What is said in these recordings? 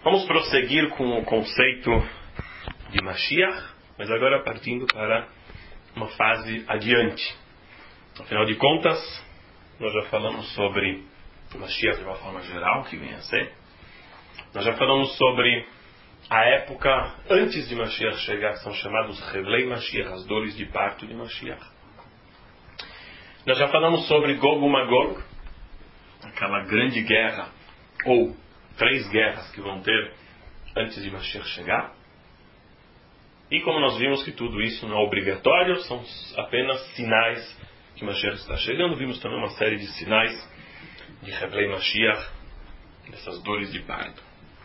Vamos prosseguir com o conceito de Mashiach, mas agora partindo para uma fase adiante. Afinal de contas, nós já falamos sobre Mashiach de uma forma geral, que vem a ser. Nós já falamos sobre a época antes de Mashiach chegar, que são chamados Revlei Mashiach, as dores de parto de Mashiach. Nós já falamos sobre Gog e Magog, aquela grande guerra, ou 3 guerras que vão ter antes de Mashiach chegar. E como nós vimos que tudo isso não é obrigatório, são apenas sinais que Mashiach está chegando. Vimos também uma série de sinais de Revlei Mashiach, dessas dores de parto.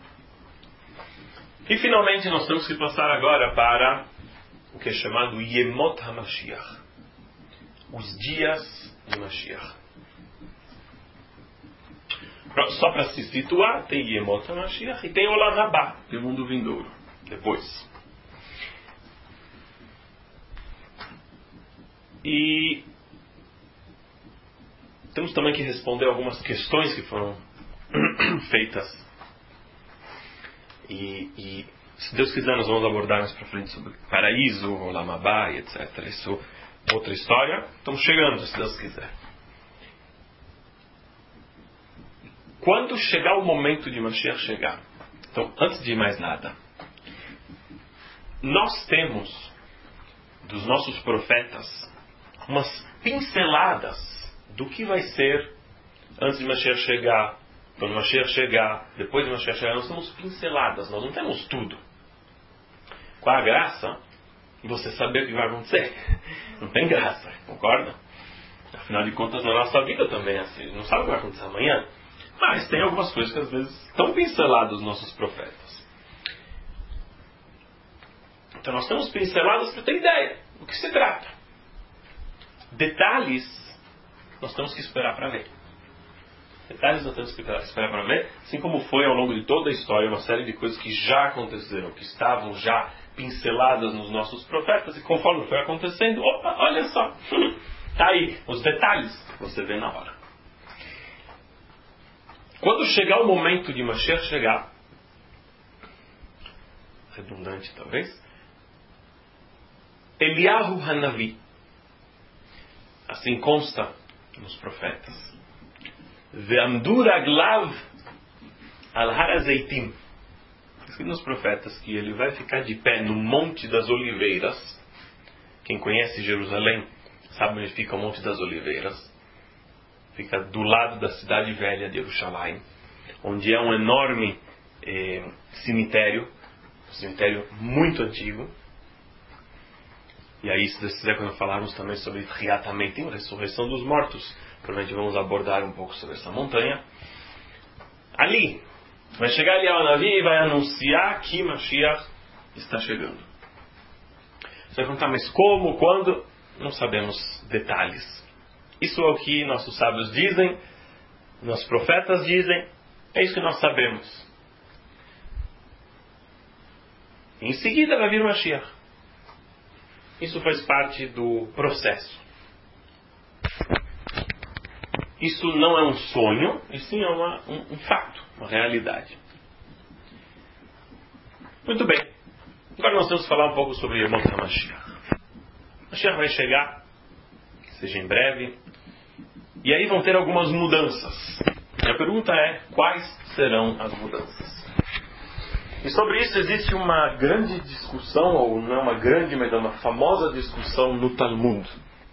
E finalmente nós temos que passar agora para o que é chamado Yemot HaMashiach, os dias de Mashiach. Só para se situar, tem Yemot HaMashiach e tem Olam Haba, o mundo vindouro, depois. E temos também que responder algumas questões que foram feitas. E se Deus quiser, nós vamos abordar mais para frente sobre paraíso, Olam Haba, etc. Isso é outra história. Estamos chegando, se Deus quiser. Quando chegar o momento de Mashiach chegar, então, antes de mais nada, nós temos dos nossos profetas umas pinceladas do que vai ser antes de Mashiach chegar, quando Mashiach chegar, depois de Mashiach chegar. Nós temos pinceladas, nós não temos tudo. Qual a graça de você saber o que vai acontecer? Não tem graça, concorda? Afinal de contas, na nossa vida também é assim. Não sabe o que vai acontecer amanhã. Mas tem algumas coisas que às vezes estão pinceladas nos nossos profetas. Então nós temos pinceladas para ter ideia do que se trata. Detalhes nós temos que esperar para ver. Detalhes nós temos que esperar para ver, assim como foi ao longo de toda a história uma série de coisas que já aconteceram, que estavam já pinceladas nos nossos profetas, e conforme foi acontecendo, opa, olha só, está aí, os detalhes você vê na hora. Quando chegar o momento de Mashiach chegar, redundante talvez, Eliyahu Hanavi, assim consta nos profetas, Ve'amdu raglav al har hazeitim, escrito nos profetas que ele vai ficar de pé no Monte das Oliveiras. Quem conhece Jerusalém sabe onde fica o Monte das Oliveiras. Fica do lado da cidade velha de Jerusalém, onde é um enorme cemitério, um cemitério muito antigo. E aí, se Deus quiser, quando falarmos também sobre Tchiat HaMeitim, a ressurreição dos mortos, provavelmente vamos abordar um pouco sobre essa montanha. Ali, vai chegar ali ao Navi e vai anunciar que Mashiach está chegando. Você vai perguntar, mas como, quando? Não sabemos detalhes. Isso é o que nossos sábios dizem, nossos profetas dizem, é isso que nós sabemos. Em seguida vai vir Mashiach. Isso faz parte do processo. Isso não é um sonho, e sim é um fato, uma realidade. Muito bem. Agora nós temos que falar um pouco sobre Yemot HaMashiach. Mashiach vai chegar, que seja em breve, e aí vão ter algumas mudanças. E a pergunta é, quais serão as mudanças? E sobre isso existe uma grande discussão, ou não é uma grande, mas é uma famosa discussão no Talmud.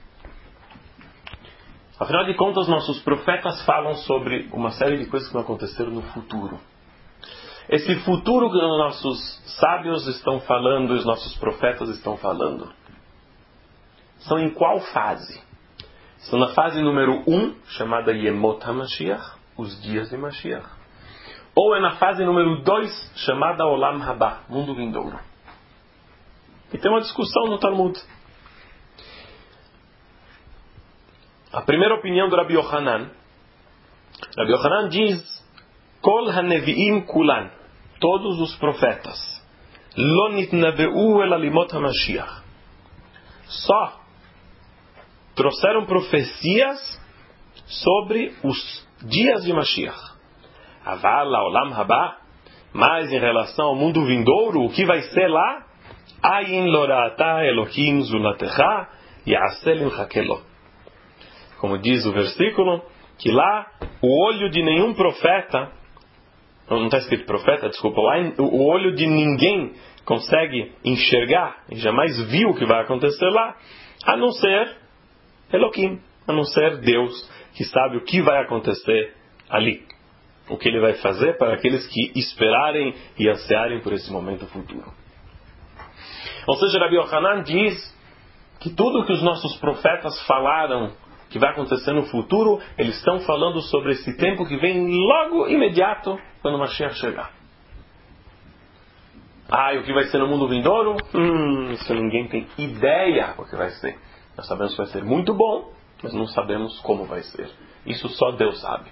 Afinal de contas, nossos profetas falam sobre uma série de coisas que vão acontecer no futuro. Esse futuro que os nossos sábios estão falando, os nossos profetas estão falando, são em qual fase? São na fase número 1, chamada Yemot HaMashiach, os dias de Mashiach. Ou é na fase número 2, chamada Olam Haba, mundo vindouro. E tem uma discussão no Talmud. A primeira opinião do Rabbi Yochanan. Rabbi Yochanan diz, Kol HaNevi'im Kulan, todos os profetas, Lo nitnaveu el alimot HaMashiach, só trouxeram profecias sobre os dias de Mashiach. Aval Olam Haba, Mas em relação ao mundo vindouro, o que vai ser lá? Ayin lorata Elohim zulatecha ya'aselim hakelo. Como diz o versículo, que lá o olho de nenhum profeta, não está escrito profeta, desculpa, o olho de ninguém consegue enxergar e jamais viu o que vai acontecer lá, a não ser Elohim, a não ser Deus, que sabe o que vai acontecer ali. O que ele vai fazer para aqueles que esperarem e ansiarem por esse momento futuro. Ou seja, Rabbi Yochanan diz que tudo que os nossos profetas falaram que vai acontecer no futuro, eles estão falando sobre esse tempo que vem logo imediato quando o Mashiach chegar. E o que vai ser no mundo vindouro? Isso ninguém tem ideia o que vai ser. Nós sabemos que vai ser muito bom, mas não sabemos como vai ser. Isso só Deus sabe.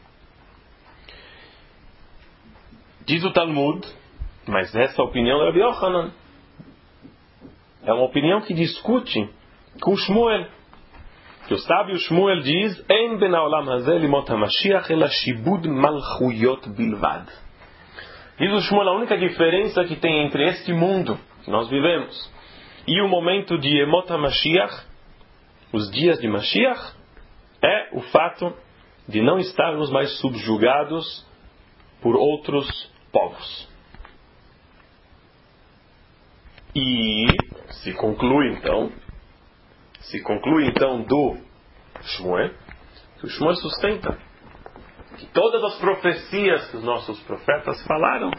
Diz o Talmud, mas essa opinião é Rabbi Yochanan. É uma opinião que discute com Shmuel. Que o sábio Shmuel diz: "Ein ben haolam hazeh limot hamashiach ela shibud malchuyot bilvad." Diz o Shmuel, a única diferença que tem entre este mundo que nós vivemos e o momento de Yemot HaMashiach, os dias de Mashiach, é o fato de não estarmos mais subjugados por outros povos. E se conclui então do Shmuel, que o Shmuel sustenta que todas as profecias que os nossos profetas falaram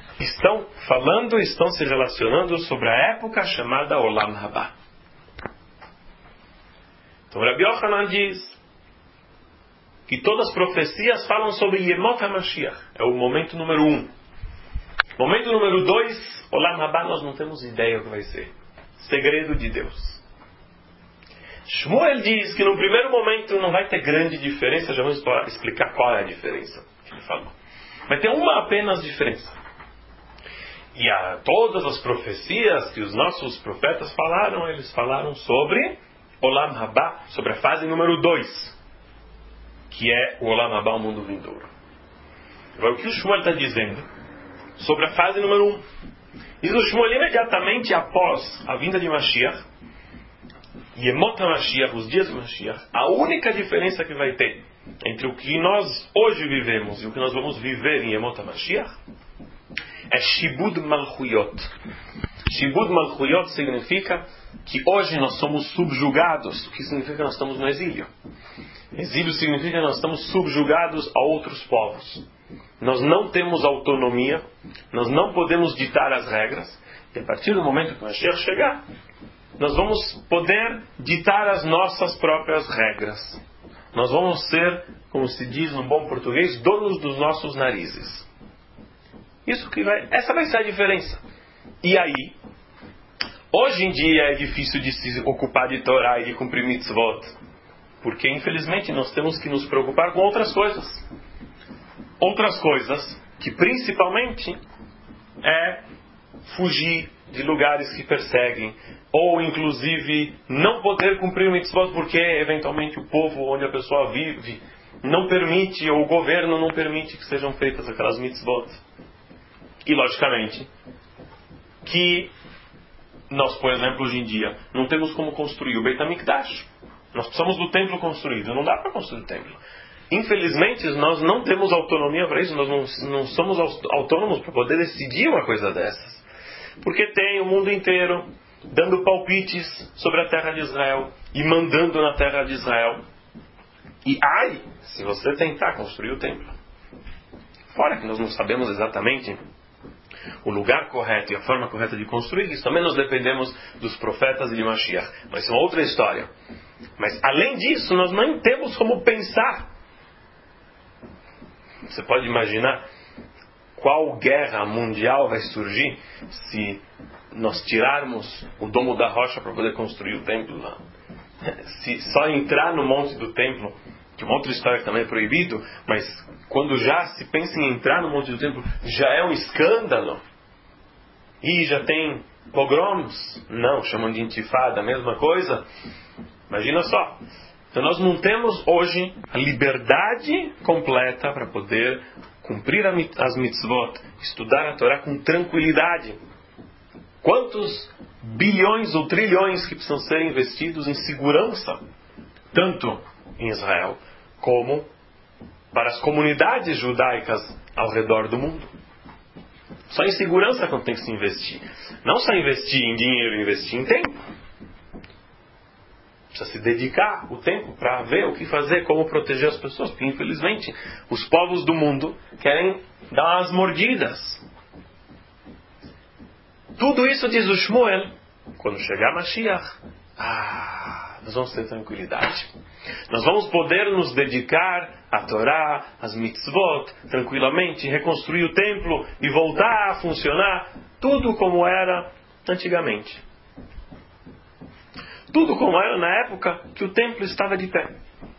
estão se relacionando sobre a época chamada Olam Haba. Então Rabbi Yochanan diz que todas as profecias falam sobre Yemot HaMashiach, é o momento número 1. Momento número 2, Olam Haba, nós não temos ideia o que vai ser. Segredo de Deus. Shmuel diz que no primeiro momento não vai ter grande diferença. Já vamos explicar qual é a diferença que ele falou. Vai ter uma apenas diferença. E todas as profecias que os nossos profetas falaram, eles falaram sobre Olam Haba, sobre a fase número 2, que é o Olam Haba, o mundo vindouro. Agora, o que o Shmuel está dizendo sobre a fase número 1? Diz o Shmuel, imediatamente após a vinda de Mashiach, Yemot HaMashiach, os dias de Mashiach, a única diferença que vai ter entre o que nós hoje vivemos e o que nós vamos viver em Yemot HaMashiach é Shibud Malchuyot. Shibud Malchuyot significa que hoje nós somos subjugados. O que significa que nós estamos no exílio? Exílio significa que nós estamos subjugados a outros povos. Nós não temos autonomia, nós não podemos ditar as regras, e a partir do momento que o Mashiach chegar, nós vamos poder ditar as nossas próprias regras. Nós vamos ser, como se diz no bom português, donos dos nossos narizes. Essa vai ser a diferença. E aí, hoje em dia é difícil de se ocupar de Torá e de cumprir mitzvot, porque infelizmente nós temos que nos preocupar com outras coisas. Outras coisas que principalmente é fugir de lugares que perseguem, ou inclusive não poder cumprir mitzvot porque eventualmente o povo onde a pessoa vive não permite, ou o governo não permite que sejam feitas aquelas mitzvot. E logicamente que nós, por exemplo, hoje em dia não temos como construir o Beit HaMikdash. Nós precisamos do templo construído, não dá para construir o templo. Infelizmente nós não temos autonomia para isso, nós não somos autônomos para poder decidir uma coisa dessas. Porque tem o mundo inteiro dando palpites sobre a terra de Israel e mandando na terra de Israel. E se você tentar construir o templo. Fora que nós não sabemos exatamente o lugar correto e a forma correta de construir, isso também nós dependemos dos profetas e de Mashiach. Mas isso é uma outra história. Mas além disso, nós não temos como pensar. Você pode imaginar qual guerra mundial vai surgir se nós tirarmos o domo da rocha para poder construir o templo lá. Se só entrar no monte do templo, que é uma outra história que também é proibido, mas quando já se pensa em entrar no monte do templo, já é um escândalo. E já tem pogroms, não, chamam de intifada, a mesma coisa. Imagina só. Então nós não temos hoje a liberdade completa para poder cumprir as mitzvot, estudar a Torá com tranquilidade. Quantos bilhões ou trilhões que precisam ser investidos em segurança, tanto em Israel como para as comunidades judaicas ao redor do mundo. Só em segurança quando tem que se investir. Não só investir em dinheiro, investir em tempo. Precisa se dedicar o tempo para ver o que fazer, como proteger as pessoas. Porque, infelizmente, os povos do mundo querem dar umas mordidas. Tudo isso, diz o Shmuel, quando chegar Mashiach, nós vamos ter tranquilidade. Nós vamos poder nos dedicar à Torá, às mitzvot, tranquilamente, reconstruir o templo e voltar a funcionar tudo como era antigamente. Tudo como era na época que o templo estava de pé.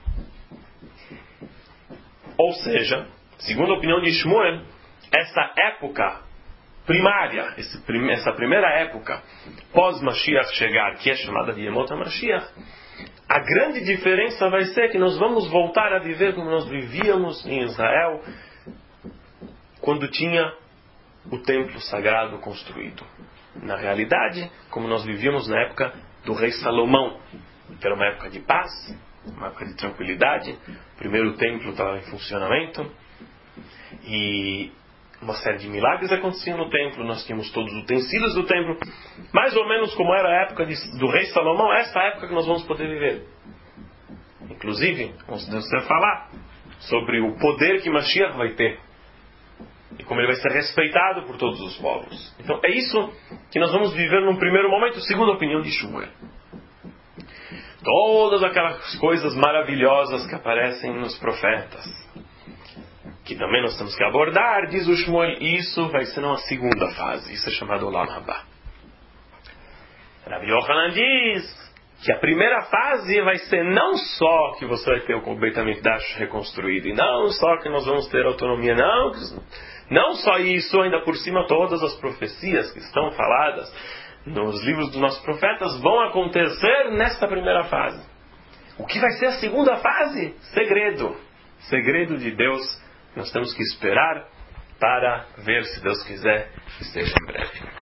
Ou seja, segundo a opinião de Shmuel, essa época primária, essa primeira época pós-Mashiach chegar, que é chamada de Yemot HaMashiach, a grande diferença vai ser que nós vamos voltar a viver como nós vivíamos em Israel quando tinha o templo sagrado construído. Na realidade, como nós vivíamos na época do rei Salomão, que era uma época de paz, uma época de tranquilidade. O primeiro templo estava em funcionamento e uma série de milagres aconteciam no templo. Nós tínhamos todos os utensílios do templo, mais ou menos como era a época do rei Salomão. Essa época que nós vamos poder viver. Inclusive, vamos falar sobre o poder que Mashiach vai ter e como ele vai ser respeitado por todos os povos. Então é isso que nós vamos viver num primeiro momento, segundo a opinião de Shmuel. Todas aquelas coisas maravilhosas que aparecem nos profetas, que também nós temos que abordar, diz o Shmuel, isso vai ser uma segunda fase. Isso é chamado Olam Haba. Rabbi Yochanan diz que a primeira fase vai ser não só que você vai ter o Beit HaMikdash reconstruído, e não só que nós vamos ter autonomia, não só isso, ainda por cima todas as profecias que estão faladas nos livros dos nossos profetas vão acontecer nesta primeira fase. O que vai ser a segunda fase? Segredo de Deus. Nós temos que esperar para ver, se Deus quiser, que seja em breve.